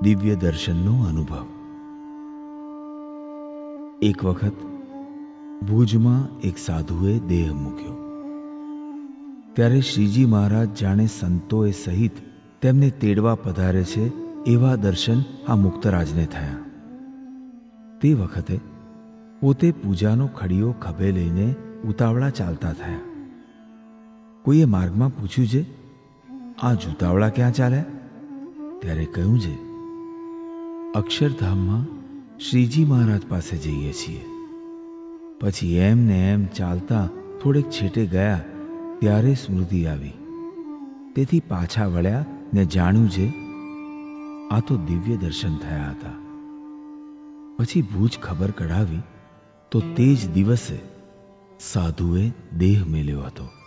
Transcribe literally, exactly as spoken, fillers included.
દિવ્ય દર્શનનો અનુભવ. એક વખત ભુજમાં એક સાધુએ દેહ મૂક્યો. ત્યારે શ્રીજી મહારાજ જાણે સંતોએ સહિત તેમને તેડવા પધારે છે એવા દર્શન આ મુક્તરાજને થયા. તે વખતે પોતે પૂજાનો ખડીયો ખભે લઈને ઉતાવળા ચાલતા થયા. કોઈએ માર્ગમાં પૂછ્યું છે, આ જુતાવળા ક્યાં ચાલ્યા? ત્યારે કહ્યું છે, અક્ષરધામમાં શ્રીજી મહારાજ પાસે જઈએ છીએ. પછી એમ ને એમ ચાલતા થોડેક છેટે ગયા ત્યારે સ્મૃતિ આવી. તેથી પાછા વળ્યા ને જાણ્યું છે આ તો દિવ્ય દર્શન થયા હતા. પછી ભુજ ખબર કઢાવી તો તે જ દિવસે સાધુએ દેહ મેલ્યો હતો.